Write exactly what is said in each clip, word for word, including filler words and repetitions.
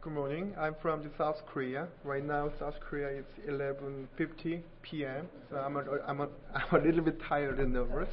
Good morning. I'm from the South Korea. Right now, South Korea is eleven fifty p m So I'm a, I'm a, I'm a little bit tired and nervous.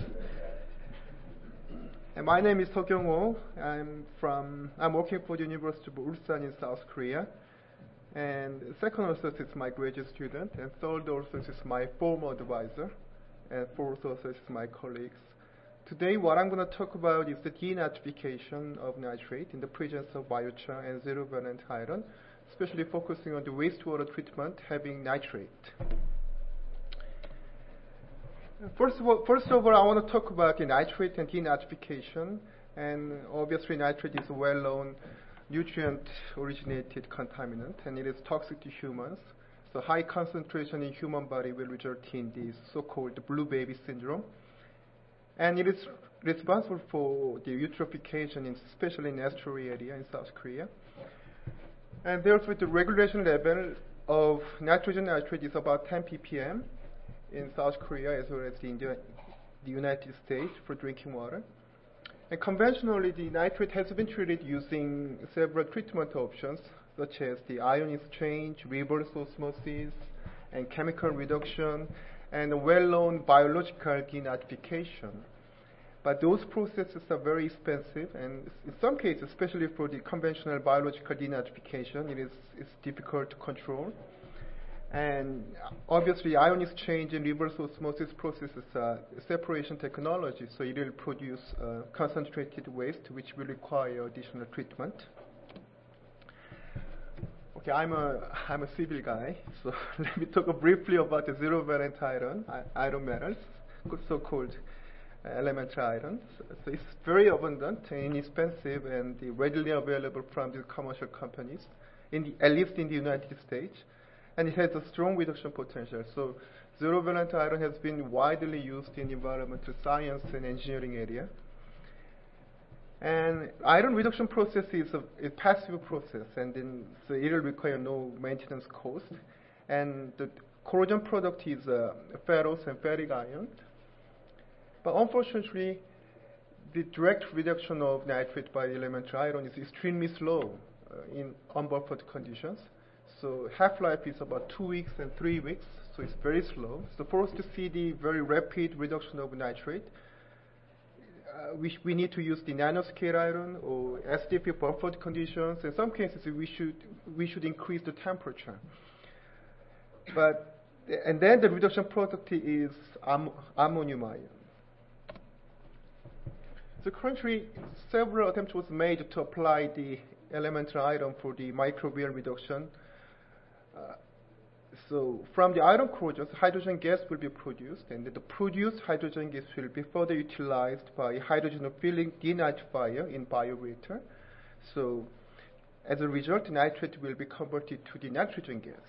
And my name is Seo Kyung-ho. I'm from I'm working for the University of Ulsan in South Korea. And second associate is my graduate student, and third associate is my former advisor, and fourth associate is my colleagues. Today, what I'm going to talk about is the denatrification of nitrate in the presence of biochar and zero-valent iron, especially focusing on the wastewater treatment having nitrate. First of all, first of all, I want to talk about the nitrate and denatrification, and obviously nitrate is a well-known nutrient-originated contaminant, and it is toxic to humans. So high concentration in human body will result in this so-called blue baby syndrome. And it is responsible for the eutrophication, in, especially in estuary area in South Korea. And therefore, the regulation level of nitrogen nitrate is about ten p p m in South Korea as well as in the, the United States for drinking water. And conventionally, the nitrate has been treated using several treatment options, such as the ion exchange, reverse osmosis, and chemical reduction, and a well-known biological denatrification. But those processes are very expensive, and in some cases, especially for the conventional biological denatrification, it is it's difficult to control. And obviously, ion exchange and reverse osmosis processes are separation technology, so it will produce uh, concentrated waste, which will require additional treatment. Okay, I'm a I'm a civil guy, so let me talk briefly about the zero-valent iron, iron metals, so-called uh, elementary irons. So it's very abundant and inexpensive, and readily available from the commercial companies, in the, at least in the United States, and it has a strong reduction potential. So zero-valent iron has been widely used in environmental science and engineering area. And iron reduction process is a, a passive process, and then so it will require no maintenance cost. And the corrosion product is uh, ferrous and ferric iron. But unfortunately, the direct reduction of nitrate by the elementary iron is extremely slow uh, in unbuffered conditions. So half-life is about two weeks and three weeks, so it's very slow. So for us to see the very rapid reduction of nitrate, Uh, we, we need to use the nanoscale iron or S D P buffered conditions. In some cases, we should we should increase the temperature. But and then the reduction product is am, ammonium ion. So currently, several attempts was made to apply the elementary iron for the microbial reduction. Uh, So from the iron corrosion, hydrogen gas will be produced, and the produced hydrogen gas will be further utilized by hydrogen-filling denitrifier in bioreactor. So as a result, nitrate will be converted to the nitrogen gas.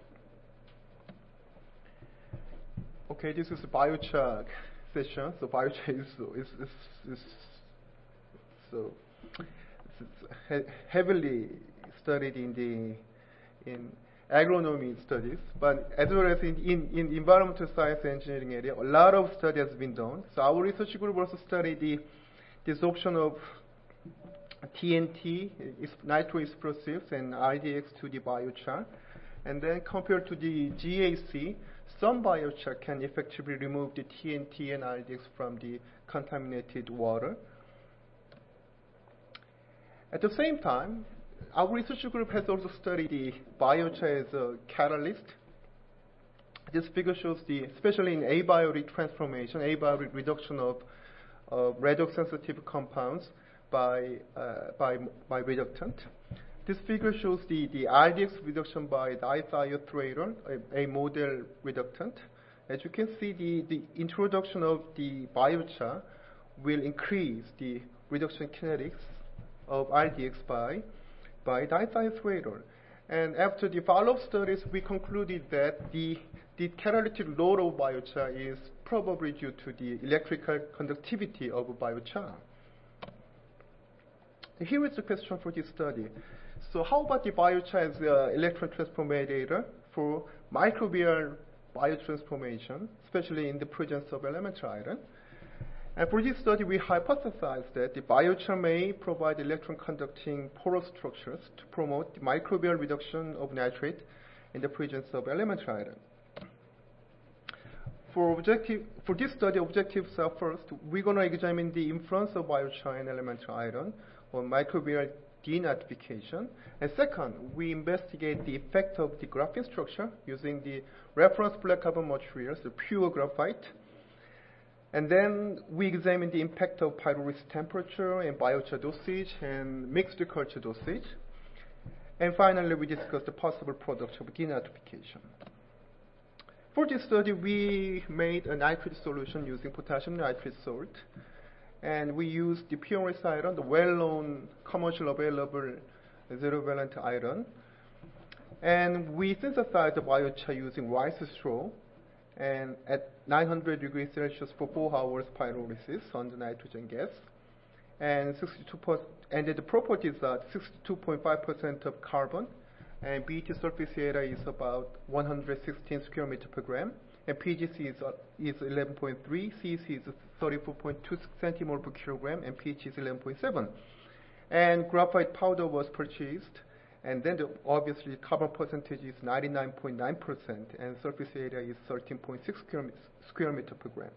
Okay, this is a biochar session. So biochar is, is, is, is so it's he heavily studied in the in agronomy studies, but as well as in, in, in the environmental science and engineering area, a lot of study has been done. So our research group also studied the absorption of T N T, nitroexplosives, and R D X to the biochar. And then compared to the G A C, some biochar can effectively remove the T N T and R D X from the contaminated water. At the same time, our research group has also studied the biochar as a catalyst. This figure shows the, especially in abiotic transformation, abiotic reduction of uh, redox-sensitive compounds by, uh, by, by reductant. This figure shows the, the R D X reduction by dithiothiazole, a, a model reductant. As you can see, the, the introduction of the biochar will increase the reduction kinetics of R D X by by dithiothiazole. And after the follow-up studies, we concluded that the, the catalytic load of biochar is probably due to the electrical conductivity of biochar. Here is the question for this study. So how about the biochar as an electron transfer mediator for microbial biotransformation, especially in the presence of elementary iron? And for this study, we hypothesized that the biochar may provide electron-conducting porous structures to promote the microbial reduction of nitrate in the presence of elementary iron. For, objective, for this study, objectives are first, we're going to examine the influence of biochar and elementary iron on microbial denatrification. And second, we investigate the effect of the graphene structure using the reference black carbon materials, the pure graphite. And then we examine the impact of pyrolysis temperature and biochar dosage and mixed culture dosage. And finally, we discuss the possible products of denatrification. For this study, we made a nitrate solution using potassium nitrate salt. And we used the P R S iron, the well-known commercially available zero-valent iron. And we synthesized the biochar using rice straw and at nine hundred degrees Celsius for four hours pyrolysis on the nitrogen gas. And sixty-two percent, and the properties are sixty-two point five percent of carbon, and B T surface area is about one hundred sixteen square meter per gram, and P G C is, uh, is eleven point three, C C is thirty-four point two centimole per kilogram, and pH is eleven point seven. And graphite powder was purchased, and then the, obviously carbon percentage is ninety-nine point nine percent, and surface area is thirteen point six square meter per gram.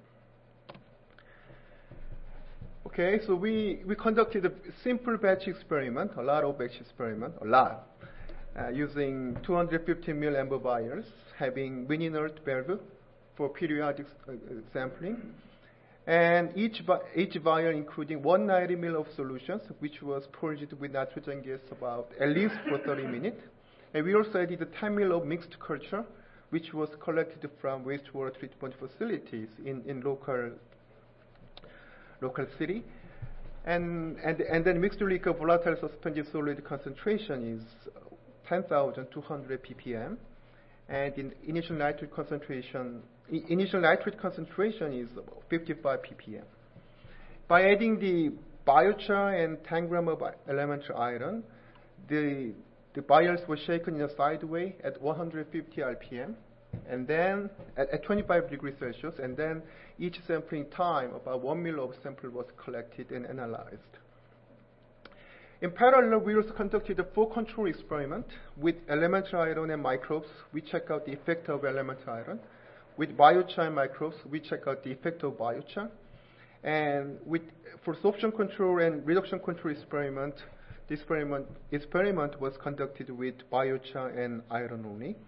Okay, so we, we conducted a simple batch experiment, a lot of batch experiment, a lot, uh, using two hundred fifty milliliter amber vials, having wind inert valve for periodic uh, sampling. And each, each vial including one hundred ninety milliliters of solutions, which was purged with nitrogen gas about at least for thirty minutes. And we also added ten milliliters of mixed culture, which was collected from wastewater treatment facilities in, in local local city. And, and, and then mixed liquid volatile suspended solid concentration is ten thousand two hundred p p m. And in initial nitrate concentration, I initial nitrate concentration is about fifty-five p p m. By adding the biochar and ten grams of elementary iron, the, the vials were shaken in a side way at one hundred fifty R P M, and then at, at twenty-five degrees Celsius, and then each sampling time, about one milliliter of sample was collected and analyzed. In parallel, we also conducted a flow control experiment with elementary iron and microbes. We check out the effect of elementary iron. With biochar and microbes, we check out the effect of biochar. And with, for sorption control and reduction control experiment, the experiment, experiment was conducted with biochar and iron only.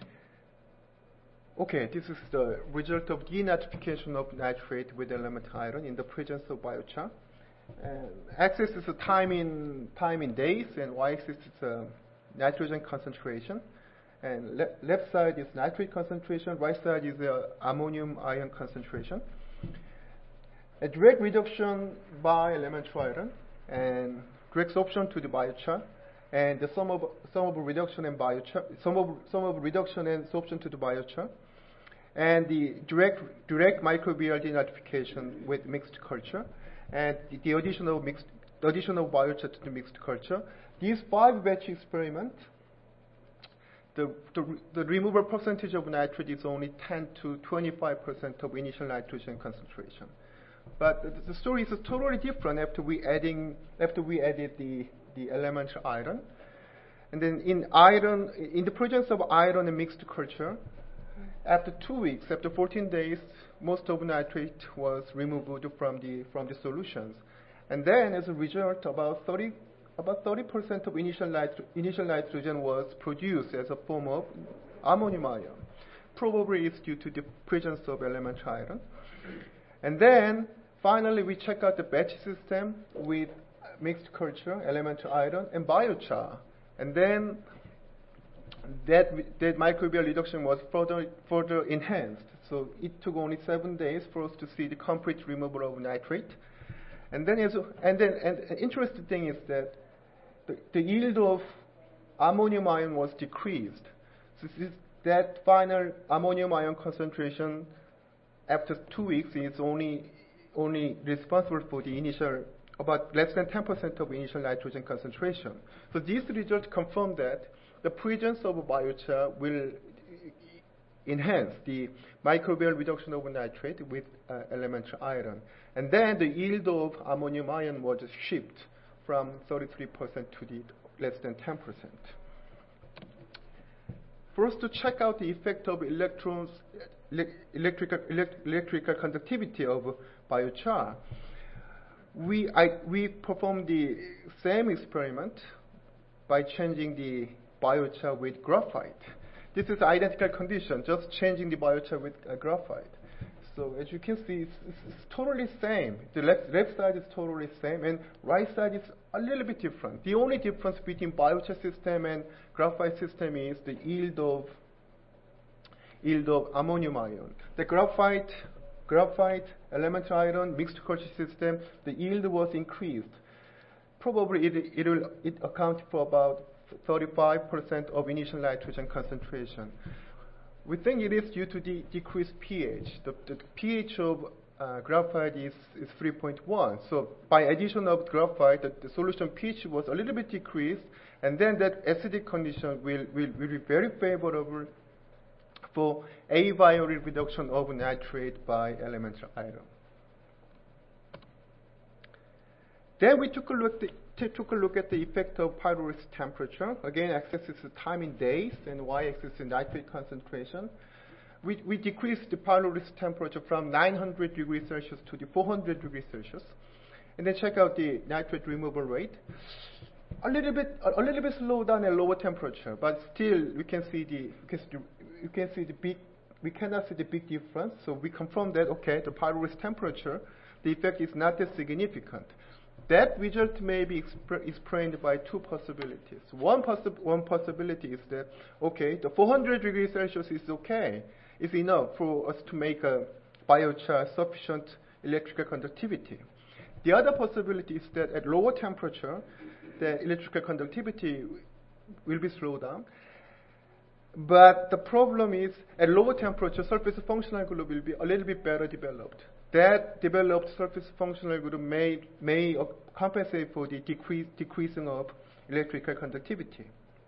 Okay, this is the result of denatrification of nitrate with elementary iron in the presence of biochar. And axis is a time in time in days, and y-axis is a nitrogen concentration. And le left side is nitrate concentration, right side is the ammonium ion concentration. A direct reduction by elementary iron and direct sorption to the biochar, and the sum of sum of reduction and biochar, sum of sum of reduction and sorption to the biochar, and the direct direct microbial denatrification with mixed culture, and the, the addition of mixed the addition of biochar to the mixed culture. These five batch experiments, the, the the removal percentage of nitrate is only ten to twenty-five percent of initial nitrogen concentration. But the, the story is totally different after we adding after we added the the elementary iron, and then in iron in the presence of iron and mixed culture, after two weeks, after fourteen days, most of nitrate was removed from the from the solutions, and then as a result, about thirty about thirty percent of initial nitro initial nitrogen was produced as a form of ammonium ion. Probably it's due to the presence of elementary iron. And then finally, we check out the batch system with mixed culture, elementary iron, and biochar, and then that that microbial reduction was further further enhanced. So it took only seven days for us to see the complete removal of nitrate. And then, as a, and then, and an interesting thing is that the, the yield of ammonium ion was decreased. So this, that final ammonium ion concentration after two weeks is only only responsible for the initial about less than ten percent of initial nitrogen concentration. So these results confirm that the presence of biochar will enhance the microbial reduction of nitrate with uh, elementary iron. And then the yield of ammonium ion was shipped from thirty-three percent to the less than ten percent. For us to check out the effect of electrons, electrical, elect, electrical conductivity of biochar, we, I, we performed the same experiment by changing the biochar with graphite. This is identical condition, just changing the biochar with uh, graphite. So as you can see, it's, it's, it's totally same. The left, left side is totally same, and right side is a little bit different. The only difference between biochar system and graphite system is the yield of yield of ammonium ion. The graphite, graphite, elementary iron, mixed culture system, the yield was increased. Probably it, it will it account for about thirty-five percent of initial nitrogen concentration. We think it is due to the decreased pH. The, the pH of uh, graphite is, is three point one. So by addition of graphite, the, the solution pH was a little bit decreased, and then that acidic condition will, will, will be very favorable for aviary reduction of nitrate by elementary iron. Then we took a look at the, took a look at the effect of pyrolysis temperature. Again, x-axis is time in days, and y-axis is nitrate concentration. We, we decreased the pyrolysis temperature from nine hundred degrees Celsius to the four hundred degrees Celsius. And then check out the nitrate removal rate. A little bit, a, a little bit slow down at lower temperature, but still we can see the, you can see the, you can see the big, we cannot see the big difference. So we confirm that, okay, the pyrolysis temperature, the effect is not that significant. That result may be explained by two possibilities. One, possi one possibility is that, okay, the four hundred degrees Celsius is okay. It's enough for us to make a biochar sufficient electrical conductivity. The other possibility is that at lower temperature, the electrical conductivity will be slowed down. But the problem is, at lower temperature, surface functional group will be a little bit better developed. That developed surface functional group may, may uh, compensate for the decrease, decreasing of electrical conductivity.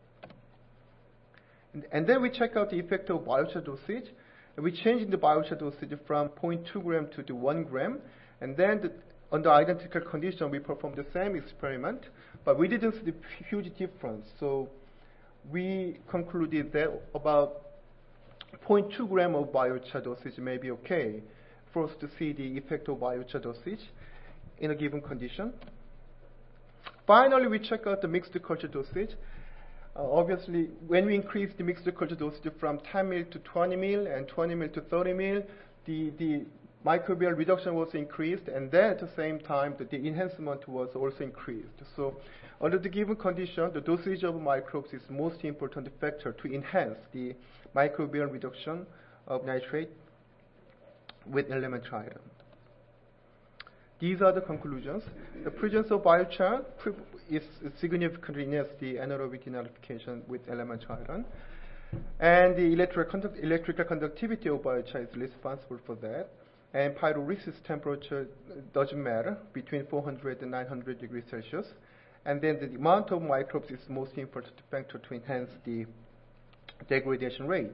And, and then we check out the effect of biochar dosage. And we changed the biochar dosage from zero point two gram to the one gram. And then the, under identical condition, we performed the same experiment, but we didn't see the huge difference. So we concluded that about zero point two gram of biochar dosage may be okay for us to see the effect of biochar dosage in a given condition. Finally, we check out the mixed culture dosage. Uh, obviously, when we increase the mixed culture dosage from ten mil to twenty mil and twenty mil to thirty mil, the, the microbial reduction was increased, and then at the same time, the, the enhancement was also increased. So under the given condition, the dosage of microbes is most important factor to enhance the microbial reduction of nitrate with elementary iron. These are the conclusions. The presence of biochar is significantly enhances the anaerobic denaturation with elementary iron. And the electric conduct electrical conductivity of biochar is responsible for that. And pyrolysis temperature doesn't matter, between four hundred and nine hundred degrees Celsius. And then the amount of microbes is most important factor to enhance the degradation rate.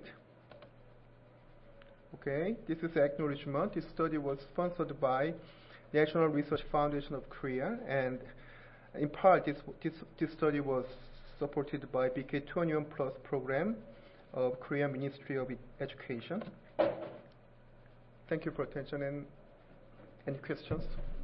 Okay, this is acknowledgement. This study was sponsored by National Research Foundation of Korea, and in part, this, this, this study was supported by B K twenty-one plus program of Korean Ministry of Education. Thank you for attention, and any questions?